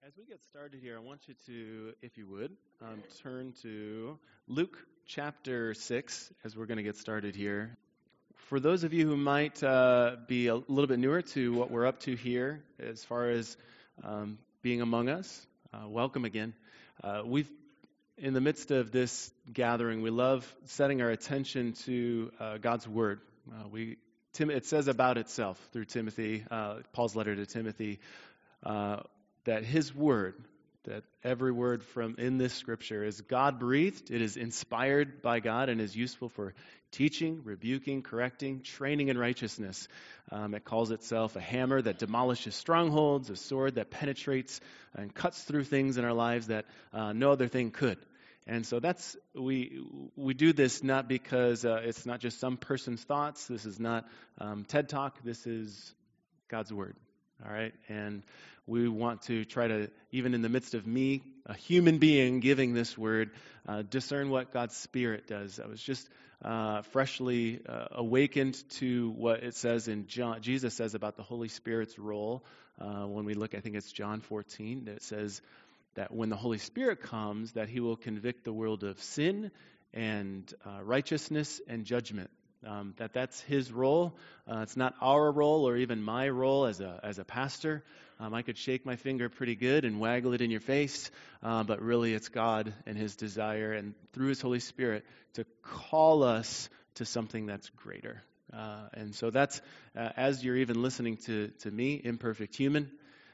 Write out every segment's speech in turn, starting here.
As we get started here, I want you to, if you would, turn to Luke chapter 6 as we're going to get started here. For those of you who might be a little bit newer to what we're up to here as far as being among us, welcome again. We've, in the midst of this gathering, we love setting our attention to God's Word. It says about itself through Timothy, Paul's letter to Timothy, that his word, that every word from in this scripture is God-breathed, it is inspired by God, and is useful for teaching, rebuking, correcting, training in righteousness. It calls itself a hammer that demolishes strongholds, a sword that penetrates and cuts through things in our lives that no other thing could. And so we do this not because it's not just some person's thoughts. This is not TED Talk. This is God's word. All right, and we want to try to, even in the midst of me, a human being giving this word, discern what God's Spirit does. I was just freshly awakened to what it says in John. Jesus says about the Holy Spirit's role when we look, I think it's John 14, that it says that when the Holy Spirit comes, that he will convict the world of sin and righteousness and judgment. That's his role. It's not our role or even my role as a pastor. I could shake my finger pretty good and waggle it in your face, but really it's God and his desire and through his Holy Spirit to call us to something that's greater. And so that's, as you're even listening to me, imperfect human,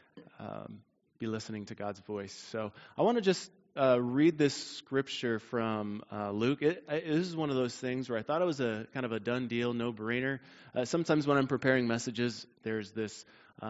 be listening to God's voice. So I want to just read this scripture from Luke. This is one of those things where I thought it was a kind of a done deal, no-brainer. Sometimes when I'm preparing messages, there's this,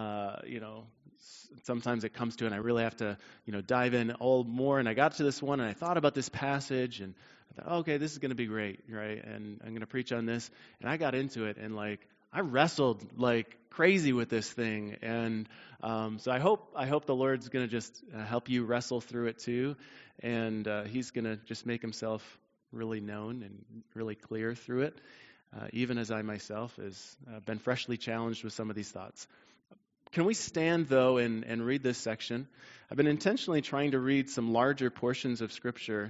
sometimes it comes to it and I really have to, dive in all more. And I got to this one and I thought about this passage and I thought, okay, this is going to be great, right? And I'm going to preach on this. And I got into it and I wrestled like crazy with this thing, and so I hope the Lord's going to just help you wrestle through it too, and He's going to just make Himself really known and really clear through it, even as I myself has been freshly challenged with some of these thoughts. Can we stand though and read this section? I've been intentionally trying to read some larger portions of Scripture.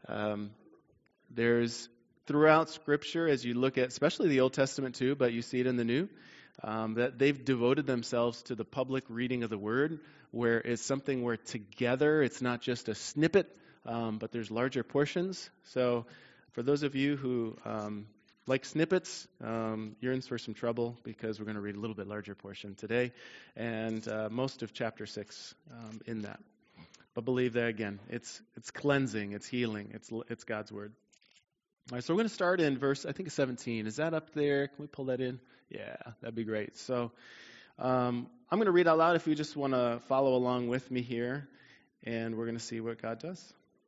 There's throughout Scripture, as you look at, especially the Old Testament too, but you see it in the New, that they've devoted themselves to the public reading of the Word, where it's something where together, it's not just a snippet, but there's larger portions. So for those of you who like snippets, you're in for some trouble because we're going to read a little bit larger portion today, and most of chapter 6 in that. But believe that again, it's cleansing, it's healing, it's God's Word. All right, so we're going to start in verse, I think, 17. Is that up there? Can we pull that in? Yeah, that'd be great. So I'm going to read out loud if you just want to follow along with me here, and we're going to see what God does.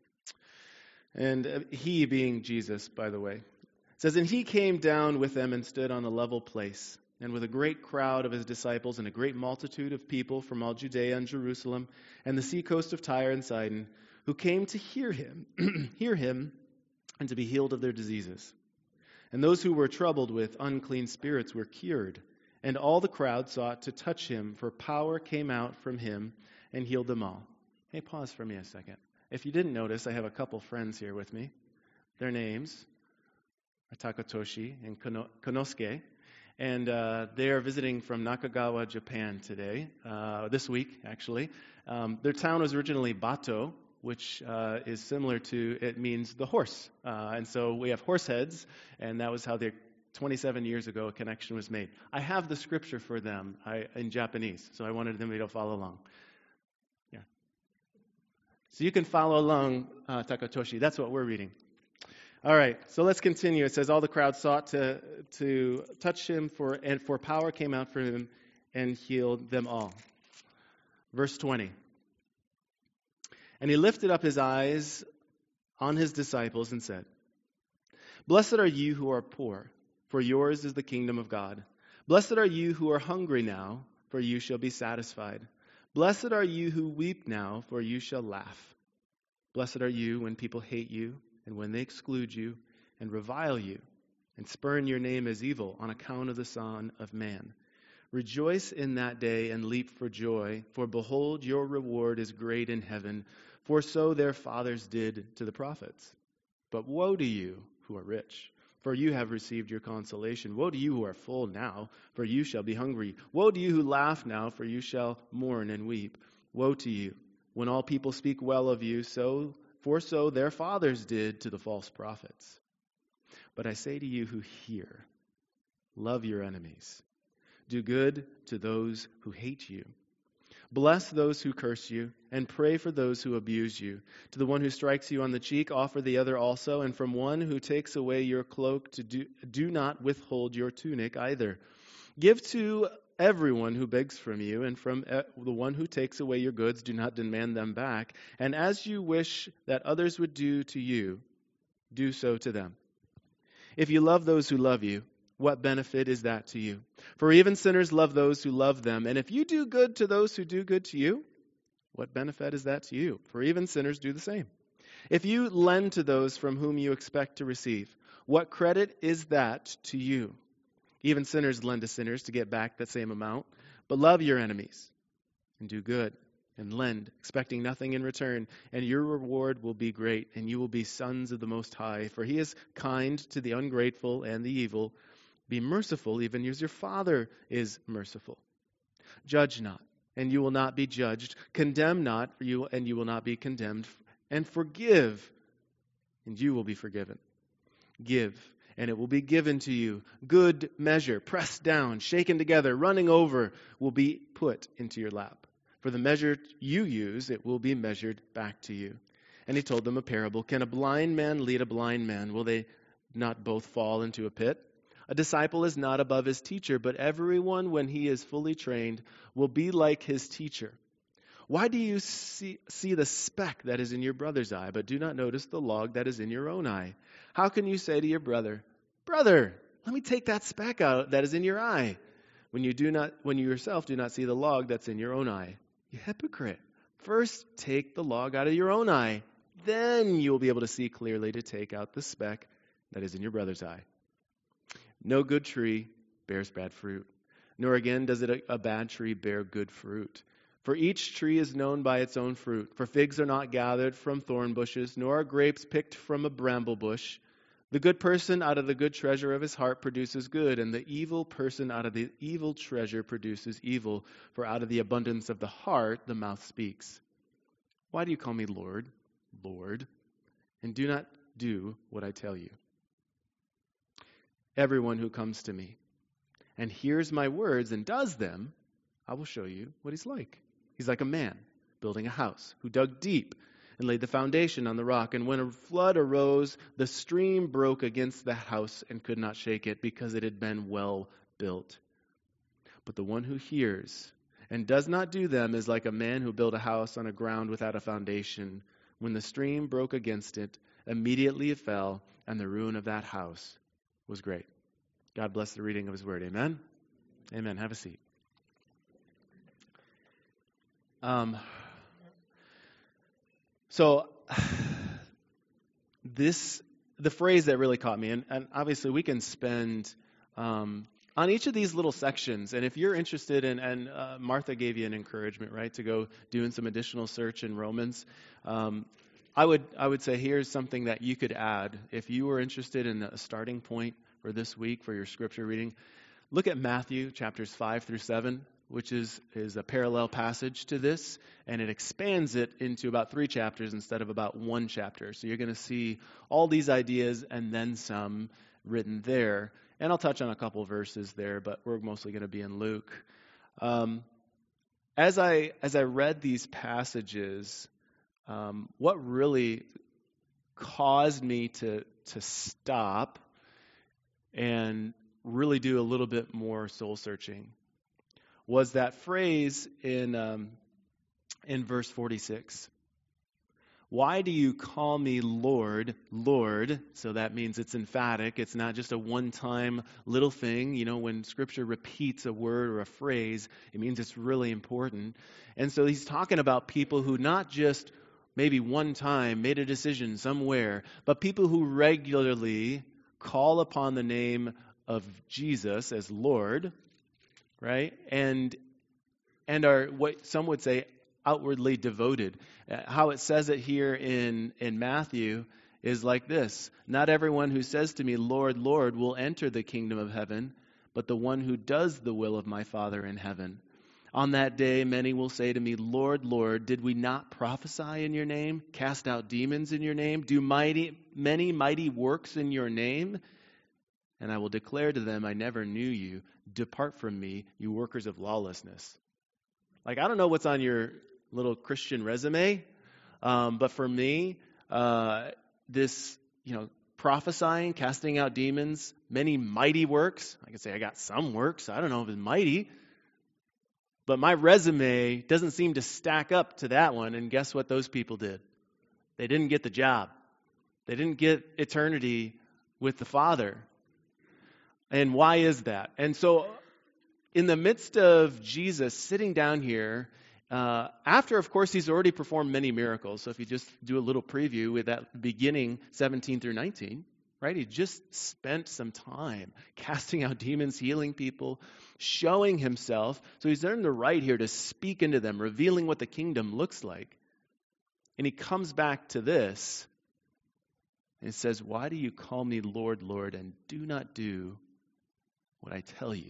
And he being Jesus, by the way. It says, "And he came down with them and stood on a level place, and with a great crowd of his disciples and a great multitude of people from all Judea and Jerusalem and the seacoast of Tyre and Sidon, who came to hear him, and to be healed of their diseases. And those who were troubled with unclean spirits were cured, and all the crowd sought to touch him, for power came out from him and healed them all." Hey, pause for me a second. If you didn't notice, I have a couple friends here with me. Their names are Takatoshi and Konosuke, and they are visiting from Nakagawa, Japan today, this week, actually. Their town was originally Bato, which is similar to, it means the horse. And so we have horse heads, and that was how 27 years ago a connection was made. I have the scripture for them in Japanese, so I wanted them to follow along. Yeah. So you can follow along, Takatoshi. That's what we're reading. All right, so let's continue. It says, all the crowd sought to touch him, for power came out from him and healed them all. Verse 20. "And he lifted up his eyes on his disciples and said, 'Blessed are you who are poor, for yours is the kingdom of God. Blessed are you who are hungry now, for you shall be satisfied. Blessed are you who weep now, for you shall laugh. Blessed are you when people hate you, and when they exclude you, and revile you, and spurn your name as evil on account of the Son of Man. Rejoice in that day and leap for joy, for behold, your reward is great in heaven, for so their fathers did to the prophets. But woe to you who are rich, for you have received your consolation. Woe to you who are full now, for you shall be hungry. Woe to you who laugh now, for you shall mourn and weep. Woe to you, when all people speak well of you, for so their fathers did to the false prophets. But I say to you who hear, love your enemies. Do good to those who hate you. Bless those who curse you, and pray for those who abuse you. To the one who strikes you on the cheek, offer the other also, and from one who takes away your cloak, do not withhold your tunic either. Give to everyone who begs from you, and from the one who takes away your goods, do not demand them back. And as you wish that others would do to you, do so to them. If you love those who love you, what benefit is that to you? For even sinners love those who love them. And if you do good to those who do good to you, what benefit is that to you? For even sinners do the same. If you lend to those from whom you expect to receive, what credit is that to you? Even sinners lend to sinners to get back that same amount. But love your enemies and do good and lend, expecting nothing in return, and your reward will be great, and you will be sons of the Most High. For he is kind to the ungrateful and the evil. Be merciful, even as your Father is merciful. Judge not, and you will not be judged. Condemn not, and you will not be condemned. And forgive, and you will be forgiven. Give, and it will be given to you. Good measure, pressed down, shaken together, running over, will be put into your lap. For the measure you use, it will be measured back to you. And he told them a parable. Can a blind man lead a blind man? Will they not both fall into a pit? A disciple is not above his teacher, but everyone, when he is fully trained, will be like his teacher. Why do you see the speck that is in your brother's eye, but do not notice the log that is in your own eye? How can you say to your brother, Brother, let me take that speck out that is in your eye, when you yourself do not see the log that's in your own eye? You hypocrite. First take the log out of your own eye, then you will be able to see clearly to take out the speck that is in your brother's eye. No good tree bears bad fruit, nor again does a bad tree bear good fruit. For each tree is known by its own fruit. For figs are not gathered from thorn bushes, nor are grapes picked from a bramble bush. The good person out of the good treasure of his heart produces good, and the evil person out of the evil treasure produces evil. For out of the abundance of the heart the mouth speaks. Why do you call me Lord, Lord, and do not do what I tell you? Everyone who comes to me and hears my words and does them, I will show you what he's like. He's like a man building a house who dug deep and laid the foundation on the rock. And when a flood arose, the stream broke against the house and could not shake it because it had been well built. But the one who hears and does not do them is like a man who built a house on a ground without a foundation. When the stream broke against it, immediately it fell, and the ruin of that house was great. God bless the reading of his word. Amen? Amen. Have a seat. So the phrase that really caught me, and obviously we can spend on each of these little sections, and if you're interested in, and Martha gave you an encouragement, right, to go doing some additional search in Romans. I would say here's something that you could add if you were interested in a starting point for this week for your scripture reading. Look at Matthew chapters 5 through 7, which is a parallel passage to this, and it expands it into about 3 chapters instead of about 1 chapter. So you're going to see all these ideas and then some written there. And I'll touch on a couple verses there, but we're mostly going to be in Luke. As I read these passages, what really caused me to stop and really do a little bit more soul searching was that phrase in verse 46. Why do you call me Lord, Lord? So that means it's emphatic. It's not just a one-time little thing. You know, when Scripture repeats a word or a phrase, it means it's really important. And so he's talking about people who not just maybe one time made a decision somewhere, but people who regularly call upon the name of Jesus as Lord. right? And are what some would say outwardly devoted. How it says it here in Matthew is like this: not everyone who says to me, Lord, Lord, will enter the kingdom of heaven, but the one who does the will of my Father in heaven. On that day, many will say to me, Lord, Lord, did we not prophesy in your name, cast out demons in your name, do many mighty works in your name? And I will declare to them, I never knew you. Depart from me, you workers of lawlessness. Like, I don't know what's on your little Christian resume, but for me, this, prophesying, casting out demons, many mighty works. I can say I got some works. I don't know if it's mighty. But my resume doesn't seem to stack up to that one. And guess what those people did? They didn't get the job. They didn't get eternity with the Father. And why is that? And so in the midst of Jesus sitting down here, after, of course, he's already performed many miracles. So if you just do a little preview with that beginning 17 through 19, right? He just spent some time casting out demons, healing people, showing himself. So he's earned the right here to speak into them, revealing what the kingdom looks like. And he comes back to this and says, why do you call me Lord, Lord, and do not do what I tell you?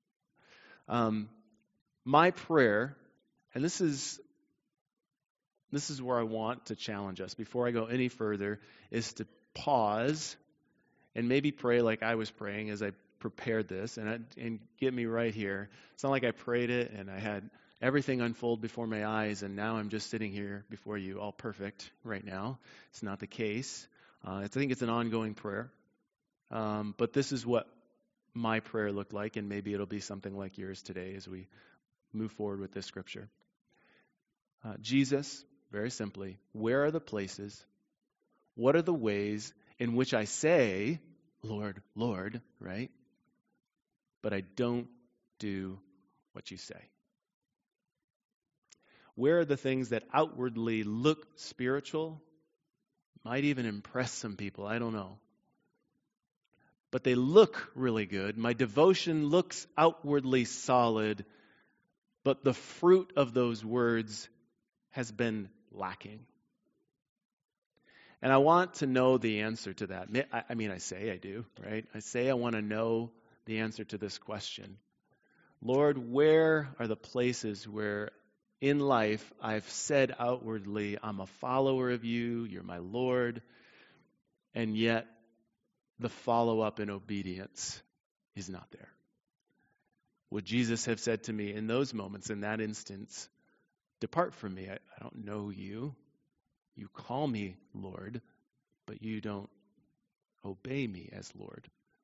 My prayer, and this is where I want to challenge us before I go any further, is to pause and maybe pray like I was praying as I prepared this, and get me right here. It's not like I prayed it and I had everything unfold before my eyes and now I'm just sitting here before you all perfect right now. It's not the case. I think it's an ongoing prayer. But this is what my prayer looked like, and maybe it'll be something like yours today as we move forward with this scripture. Jesus, very simply, where are the places, what are the ways in which I say, Lord, Lord, right? But I don't do what you say. Where are the things that outwardly look spiritual, might even impress some people, I don't know. But they look really good. My devotion looks outwardly solid, but the fruit of those words has been lacking. And I want to know the answer to that. I say I do, right? I say I want to know the answer to this question. Lord, where are the places where in life I've said outwardly, I'm a follower of you, you're my Lord, and yet the follow-up in obedience is not there? Would Jesus have said to me in those moments, in that instance, depart from me, I don't know you. You call me Lord, but you don't obey me as Lord.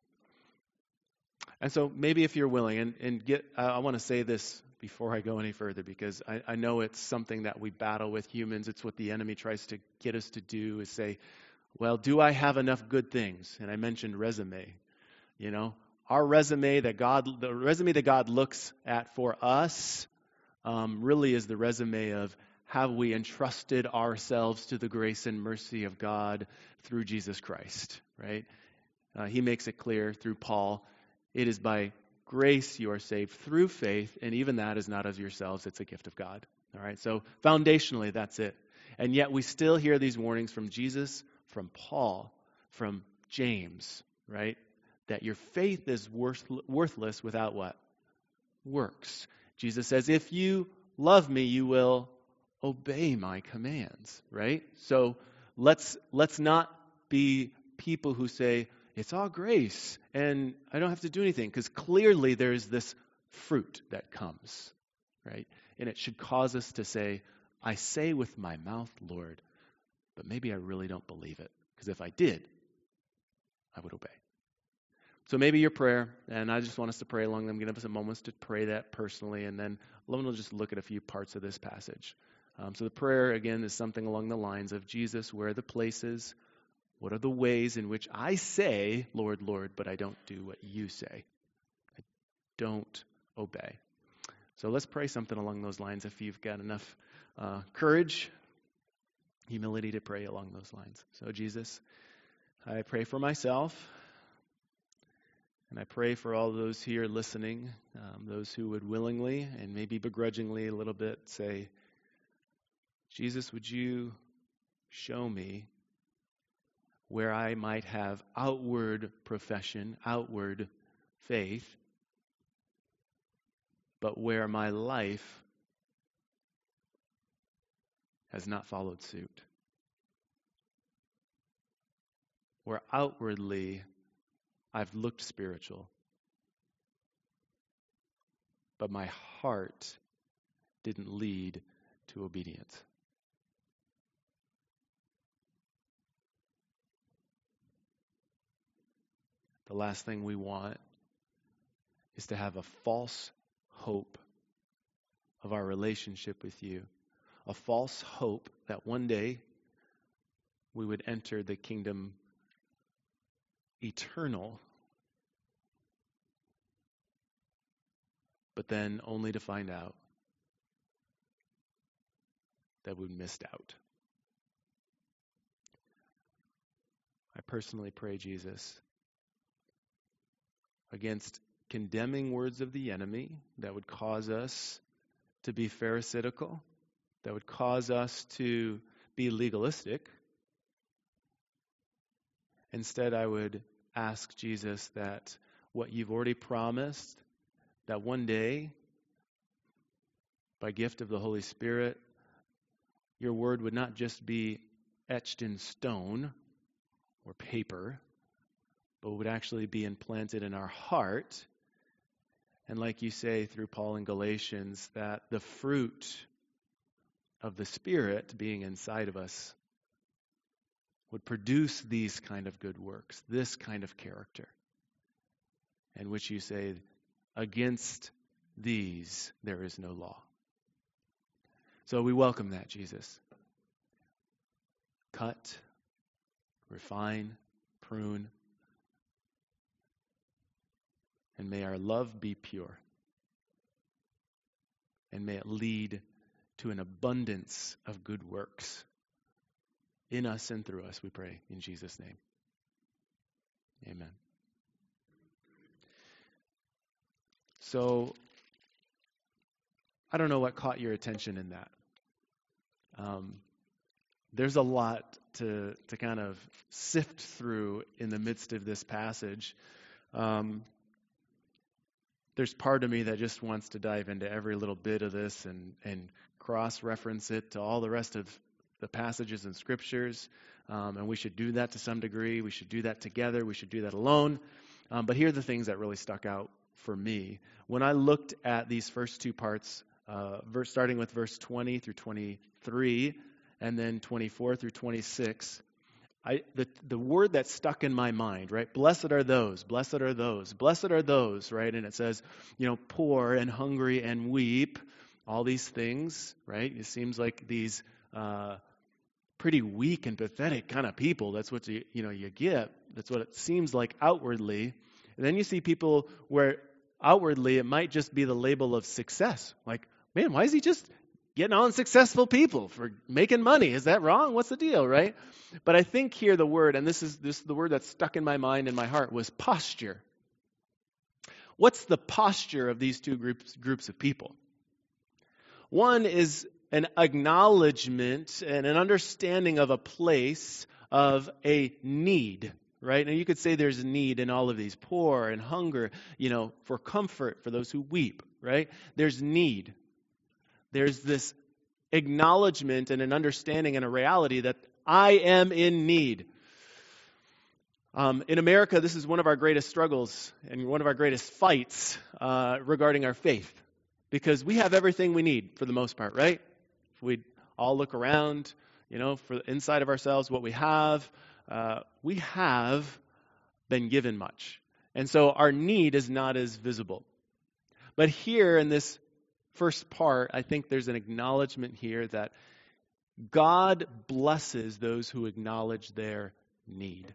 And so maybe if you're willing, I want to say this before I go any further, because I know it's something that we battle with humans. It's what the enemy tries to get us to do, is say, well, do I have enough good things? And I mentioned resume. Our resume the resume that God looks at for us really is the resume of, have we entrusted ourselves to the grace and mercy of God through Jesus Christ, right? He makes it clear through Paul, it is by grace you are saved through faith, and even that is not of yourselves, it's a gift of God. All right, so foundationally, that's it. And yet we still hear these warnings from Jesus, from Paul, from James, right? That your faith is worthless without what? Works. Jesus says, if you love me, you will obey my commands, right? So let's not be people who say, it's all grace and I don't have to do anything, because clearly there's this fruit that comes, right? And it should cause us to say, I say with my mouth, Lord, but maybe I really don't believe it, because if I did, I would obey. So maybe your prayer, and I just want us to pray along them, give us some moments to pray that personally, and then we'll just look at a few parts of this passage. So the prayer, again, is something along the lines of, Jesus, where are the places, what are the ways in which I say, Lord, Lord, but I don't do what you say? I don't obey. So let's pray something along those lines if you've got enough courage, humility to pray along those lines. So Jesus, I pray for myself, And I pray for all those here listening, those who would willingly and maybe begrudgingly a little bit say, Jesus, would you show me where I might have outward profession, outward faith, but where my life has not followed suit. Where outwardly I've looked spiritual, but my heart didn't lead to obedience. The last thing we want is to have a false hope of our relationship with you, a false hope that one day we would enter the kingdom eternal, but then only to find out that we missed out. I personally pray, Jesus, against condemning words of the enemy that would cause us to be pharisaical, that would cause us to be legalistic. Instead, I would ask Jesus that what you've already promised, that one day, by gift of the Holy Spirit, your word would not just be etched in stone or paper, but would actually be implanted in our heart. And like you say through Paul in Galatians, that the fruit of the Spirit being inside of us would produce these kind of good works, this kind of character, in which you say, against these there is no law. So we welcome that, Jesus. Cut, refine, prune, and may our love be pure. And may it lead to an abundance of good works in us and through us, we pray in Jesus' name. Amen. So, I don't know what caught your attention in that. There's a lot to kind of sift through in the midst of this passage. There's part of me that just wants to dive into every little bit of this and cross-reference it to all the rest of the passages in Scriptures. And we should do that to some degree. We should do that together. We should do that alone. But here are the things that really stuck out for me. When I looked at these first two parts, starting with verse 20 through 23, and then 24 through 26, the word that stuck in my mind, right? Blessed are those, blessed are those, blessed are those, right? And it says, poor and hungry and weep, all these things, right? It seems like these pretty weak and pathetic kind of people. That's what you get. That's what it seems like outwardly. And then you see people where outwardly it might just be the label of success. Like, man, why is he just getting on successful people for making money? Is that wrong? What's the deal, right? But I think here the word, and this is the word that stuck in my mind and my heart, was posture. What's the posture of these two groups of people? One is an acknowledgement and an understanding of a place of a need, right? And you could say there's a need in all of these, poor and hunger, for comfort, for those who weep, right? There's need. There's this acknowledgement and an understanding and a reality that I am in need. In America, this is one of our greatest struggles and one of our greatest fights regarding our faith, because we have everything we need for the most part, right? If we all look around, for the inside of ourselves, what we have been given much. And so our need is not as visible. But here in this first part, I think there's an acknowledgement here that God blesses those who acknowledge their need.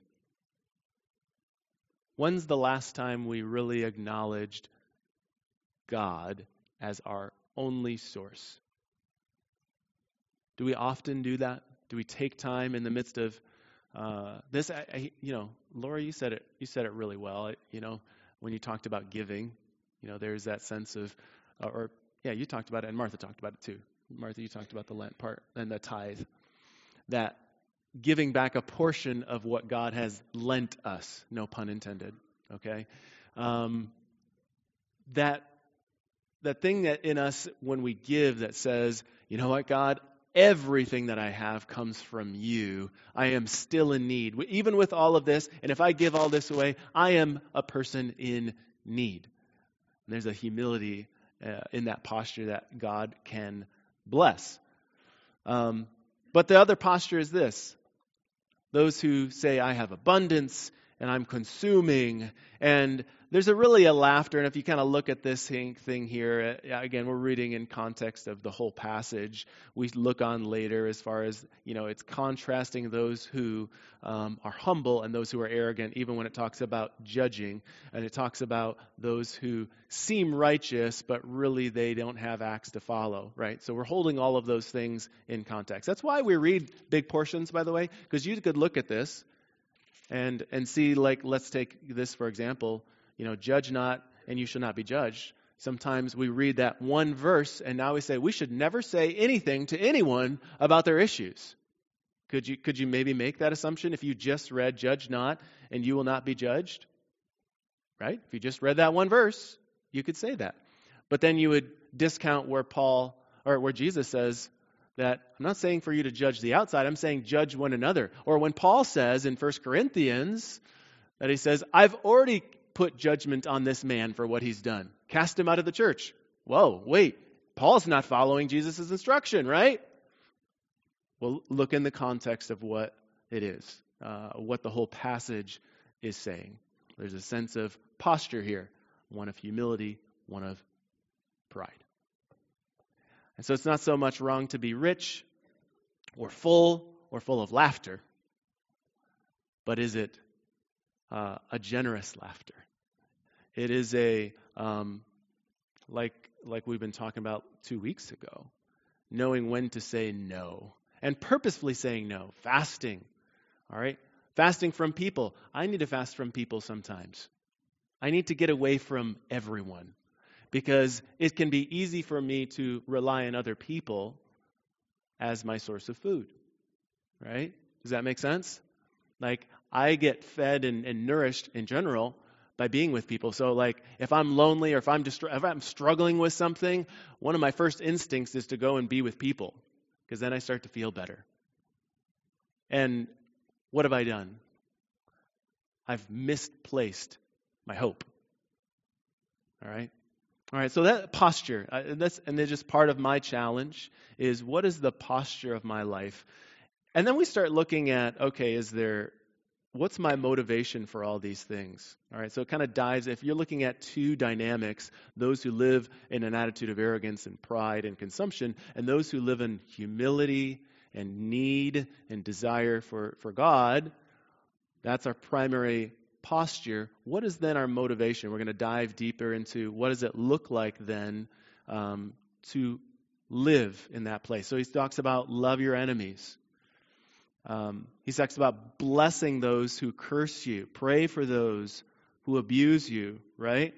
When's the last time we really acknowledged God as our only source? Do we often do that? Do we take time in the midst of this? Laura, you said it really well. when you talked about giving. There's that sense of, you talked about it, and Martha talked about it too. Martha, you talked about the Lent part and the tithe. That giving back a portion of what God has lent us, no pun intended, okay? That thing that in us when we give that says, you know what, God, everything that I have comes from you. I am still in need. Even with all of this, and if I give all this away, I am a person in need. And there's a humility in that posture that God can bless. But the other posture is this. Those who say, I have abundance and I'm consuming, and there's really a laughter. And if you kind of look at this thing here, again, we're reading in context of the whole passage. We look on later as far as, it's contrasting those who are humble and those who are arrogant, even when it talks about judging. And it talks about those who seem righteous, but really they don't have acts to follow, right? So we're holding all of those things in context. That's why we read big portions, by the way, because you could look at this and see, let's take this, for example, judge not and you shall not be judged. Sometimes we read that one verse and now we say we should never say anything to anyone about their issues. Could you maybe make that assumption if you just read judge not and you will not be judged? Right? If you just read that one verse, you could say that. But then you would discount where Jesus says that I'm not saying for you to judge the outside, I'm saying judge one another. Or when Paul says in 1 Corinthians that he says, I've already put judgment on this man for what he's done. Cast him out of the church. Whoa, wait. Paul's not following Jesus' instruction, right? Well, look in the context of what it is, what the whole passage is saying. There's a sense of posture here, one of humility, one of pride. And so it's not so much wrong to be rich or full of laughter, but is it a generous laughter? It is like we've been talking about 2 weeks ago, knowing when to say no and purposefully saying no. Fasting, all right? Fasting from people. I need to fast from people sometimes. I need to get away from everyone because it can be easy for me to rely on other people as my source of food, right? Does that make sense? I get fed and nourished in general by being with people. So if I'm lonely or if I'm struggling with something, one of my first instincts is to go and be with people because then I start to feel better. And what have I done? I've misplaced my hope. All right, so that posture, and then just part of my challenge is what is the posture of my life? And then we start looking at, what's my motivation for all these things? All right, so it kind of dives, if you're looking at two dynamics, those who live in an attitude of arrogance and pride and consumption, and those who live in humility and need and desire for God, that's our primary posture. What is then our motivation? We're going to dive deeper into what does it look like then to live in that place. So he talks about love your enemies. He talks about blessing those who curse you. Pray for those who abuse you, right?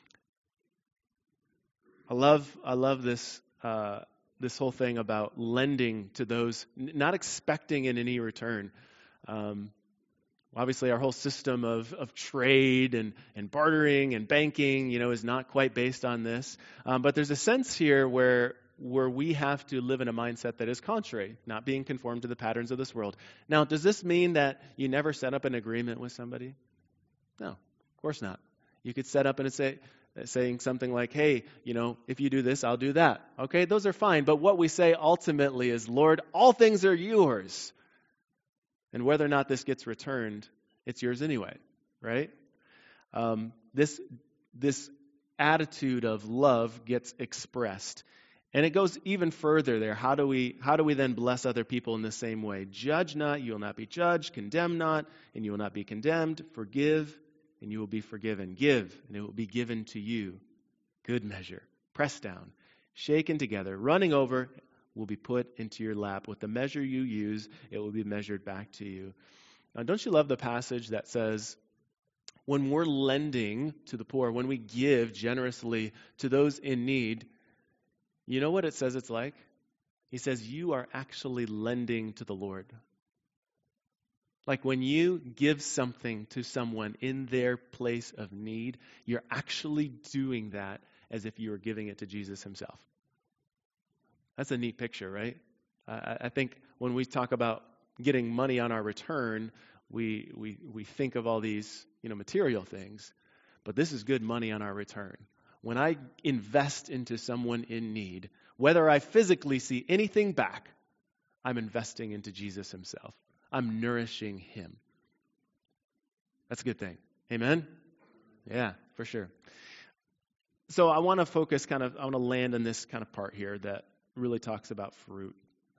I love this this whole thing about lending to those, not expecting in any return. Obviously, our whole system of trade and bartering and banking, is not quite based on this. But there's a sense here where we have to live in a mindset that is contrary, not being conformed to the patterns of this world. Now, does this mean that you never set up an agreement with somebody? No, of course not. You could set up and saying something like, hey, if you do this, I'll do that. Okay, those are fine. But what we say ultimately is, Lord, all things are yours. And whether or not this gets returned, it's yours anyway, right? This attitude of love gets expressed. And it goes even further there. How do we then bless other people in the same way? Judge not, you will not be judged. Condemn not, and you will not be condemned. Forgive, and you will be forgiven. Give, and it will be given to you. Good measure, pressed down, shaken together, running over, will be put into your lap. With the measure you use, it will be measured back to you. Now, don't you love the passage that says, When we're lending to the poor, when we give generously to those in need, you know what it says it's like? He says, you are actually lending to the Lord. Like when you give something to someone in their place of need, you're actually doing that as if you were giving it to Jesus himself. That's a neat picture, right? I think when we talk about getting money on our return, we think of all these, material things, but this is good money on our return. When I invest into someone in need, whether I physically see anything back, I'm investing into Jesus himself. I'm nourishing him. That's a good thing. Amen? Yeah, for sure. So I want to focus I want to land on this kind of part here that really talks about fruit.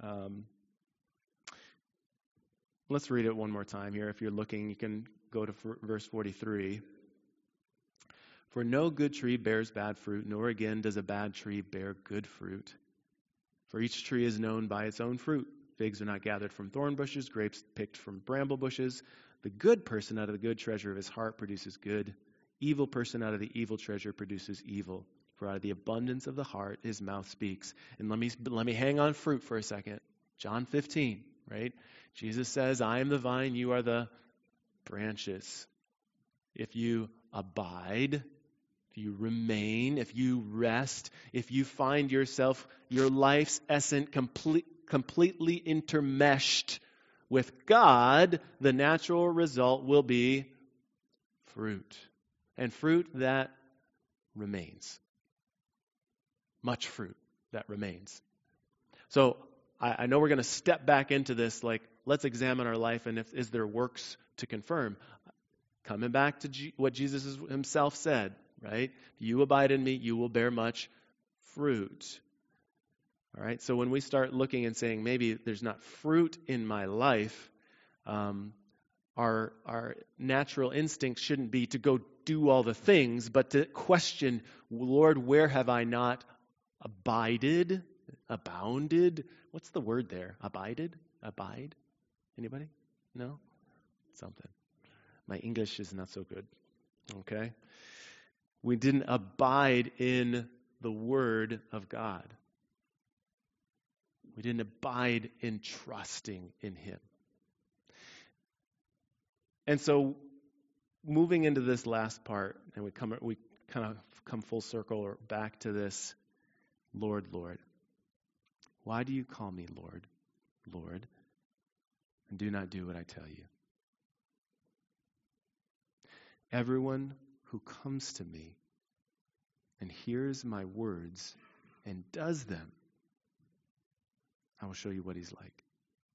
Let's read it one more time here. If you're looking, you can go to verse 43. For no good tree bears bad fruit, nor again does a bad tree bear good fruit. For each tree is known by its own fruit. Figs are not gathered from thorn bushes, grapes picked from bramble bushes. The good person out of the good treasure of his heart produces good. Evil person out of the evil treasure produces evil. For out of the abundance of the heart his mouth speaks. And let me hang on fruit for a second. John 15, right? Jesus says, I am the vine, you are the branches. If you abide, if you remain, if you rest, if you find yourself, your life's essence completely intermeshed with God, the natural result will be fruit. And fruit that remains. Much fruit that remains. So I know we're going to step back into this, like, let's examine our life and is there works to confirm. Coming back to what Jesus himself said, right? If you abide in me, you will bear much fruit. All right, so when we start looking and saying maybe there's not fruit in my life, our natural instinct shouldn't be to go do all the things, but to question, Lord, where have I not abided, abounded? What's the word there? Abided? Abide? Anybody? No? Something. My English is not so good. Okay? We didn't abide in the Word of God. We didn't abide in trusting in Him. And so, moving into this last part, and we kind of come full circle or back to this, Lord, Lord. Why do you call me Lord, Lord, and do not do what I tell you? Everyone who comes to me and hears my words and does them, I will show you what he's like.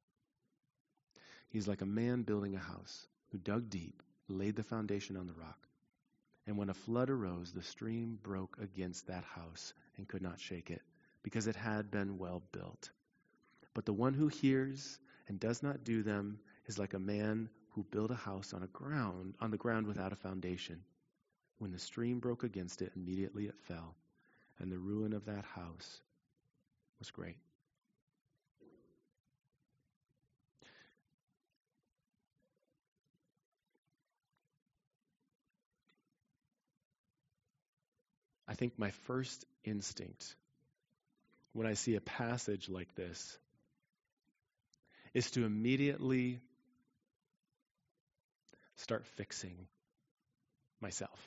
He's like a man building a house who dug deep, laid the foundation on the rock. And when a flood arose, the stream broke against that house and could not shake it, because it had been well built. But the one who hears and does not do them is like a man who built a house on the ground without a foundation. When the stream broke against it, immediately it fell, and the ruin of that house was great. I think my first instinct when I see a passage like this is to immediately start fixing myself.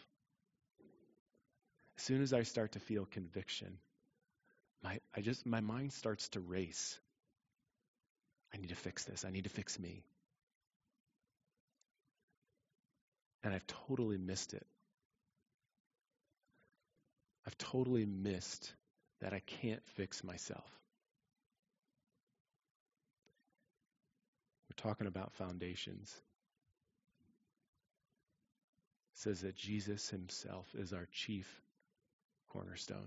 As soon as I start to feel conviction, my mind starts to race. I need to fix this. I need to fix me. And I've totally missed it. I've totally missed that I can't fix myself. We're talking about foundations. It says that Jesus himself is our chief cornerstone.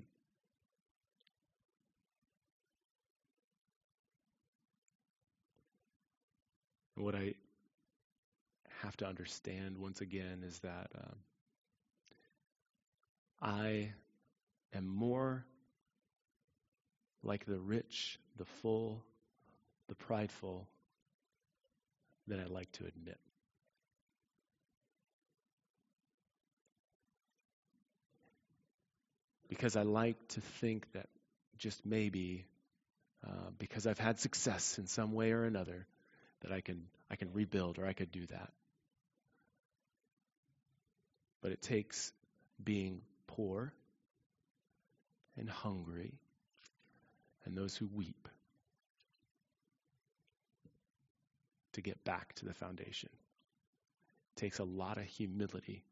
And what I have to understand once again is that I am more like the rich, the full, the prideful than I like to admit. because I like to think that just maybe, because I've had success in some way or another, that I can rebuild, or I could do that. But it takes being poor and hungry and those who weep to get back to the foundation. It takes a lot of humility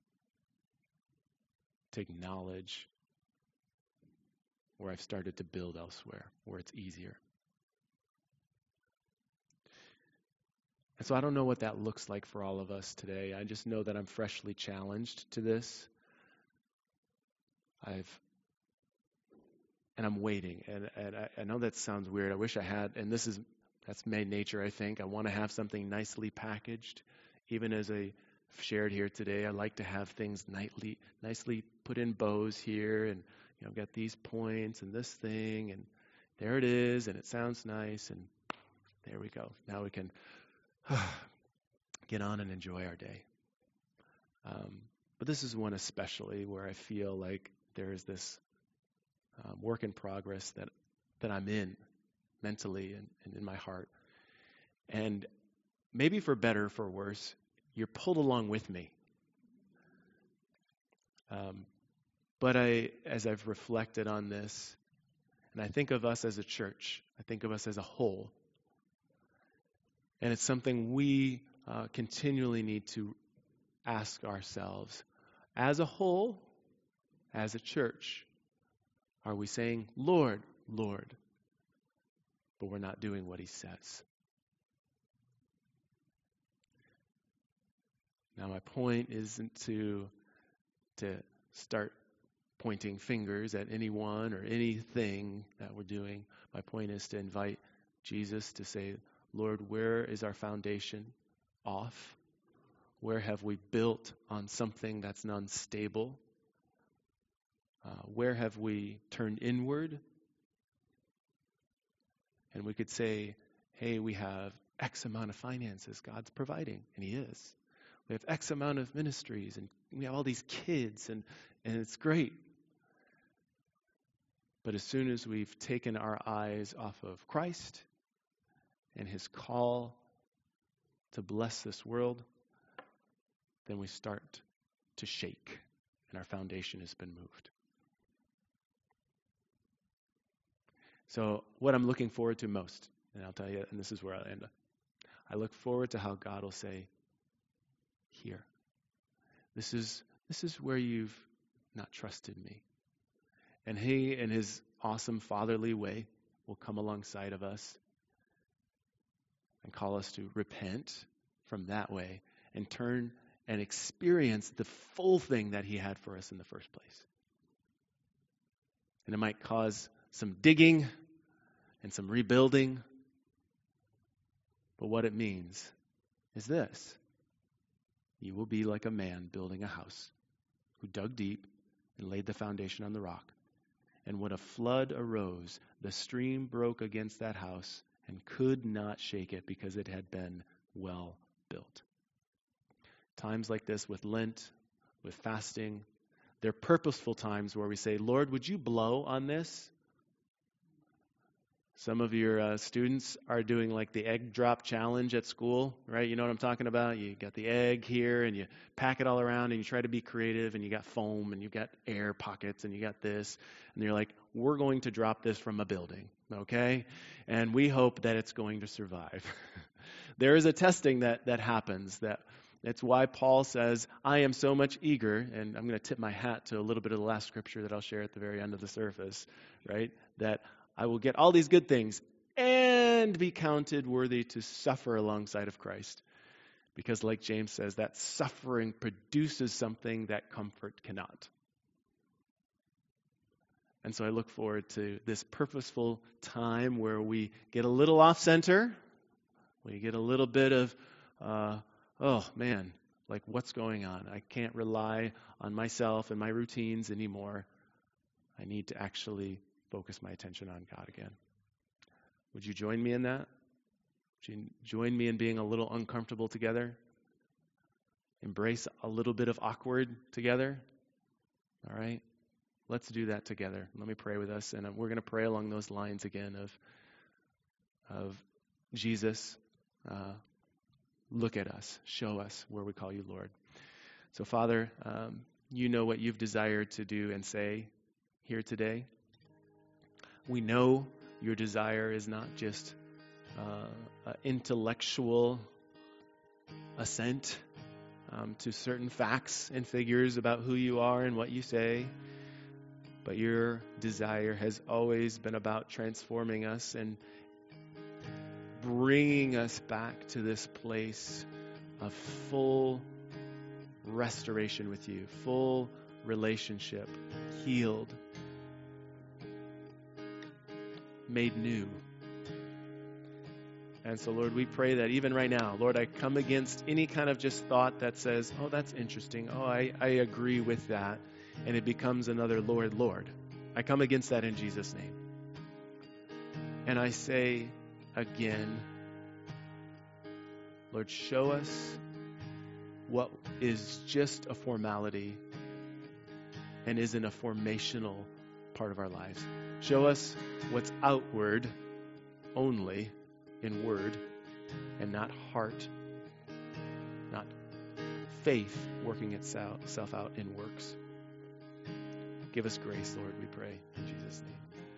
to acknowledge where I've started to build elsewhere, where it's easier. And so I don't know what that looks like for all of us today. I just know that I'm freshly challenged to this. And I'm waiting. And I know that sounds weird. I wish I had, and that's my nature, I think. I want to have something nicely packaged. Even as I shared here today, I like to have things nicely put in bows here, and I've got these points and this thing, and there it is, and it sounds nice, and there we go. Now we can get on and enjoy our day. But this is one especially where I feel like there is this work in progress that I'm in mentally and in my heart. And maybe for better or for worse, you're pulled along with me. But as I've reflected on this, and I think of us as a church, I think of us as a whole, and it's something we continually need to ask ourselves. As a whole, as a church, are we saying, Lord, Lord, but we're not doing what he says? Now, my point isn't to start pointing fingers at anyone or anything that we're doing. My point is to invite Jesus to say, Lord, where is our foundation off? Where have we built on something that's unstable? Where have we turned inward? And we could say, hey, we have X amount of finances God's providing, and he is. We have X amount of ministries, and we have all these kids, and it's great. But as soon as we've taken our eyes off of Christ and his call to bless this world, then we start to shake, and our foundation has been moved. So what I'm looking forward to most, and I'll tell you, and this is where I'll end up. I look forward to how God will say, here, this is where you've not trusted me. And he, in his awesome fatherly way, will come alongside of us and call us to repent from that way and turn and experience the full thing that he had for us in the first place. And it might cause some digging and some rebuilding. But what it means is this. You will be like a man building a house who dug deep and laid the foundation on the rock. And when a flood arose, the stream broke against that house and could not shake it because it had been well built. Times like this with Lent, with fasting, they're purposeful times where we say, Lord, would you blow on this? Some of your students are doing like the egg drop challenge at school, right? You know what I'm talking about? You got the egg here and you pack it all around and you try to be creative and you got foam and you got air pockets and you got this. And you're like, we're going to drop this from a building, okay? And we hope that it's going to survive. There is a testing that happens. That's why Paul says, I am so much eager, and I'm going to tip my hat to a little bit of the last scripture that I'll share at the very end of the service, right? That I will get all these good things and be counted worthy to suffer alongside of Christ. Because like James says, that suffering produces something that comfort cannot. And so I look forward to this purposeful time where we get a little off center. We get a little bit of, oh man, like what's going on? I can't rely on myself and my routines anymore. I need to actually focus my attention on God again. Would you join me in that? Would you join me in being a little uncomfortable together? Embrace a little bit of awkward together? All right? Let's do that together. Let me pray with us, and we're going to pray along those lines again of Jesus. Look at us. Show us where we call you Lord. So, Father, you know what you've desired to do and say here today. We know your desire is not just intellectual assent to certain facts and figures about who you are and what you say, but your desire has always been about transforming us and bringing us back to this place of full restoration with you, full relationship, healed, made new. And so, Lord, we pray that even right now, Lord, I come against any kind of just thought that says, oh, that's interesting. Oh, I agree with that. And it becomes another Lord, Lord. I come against that in Jesus' name. And I say again, Lord, show us what is just a formality and isn't a formational part of our lives. Show us what's outward only in word and not heart, not faith working itself out in works. Give us grace, Lord, we pray in Jesus' name.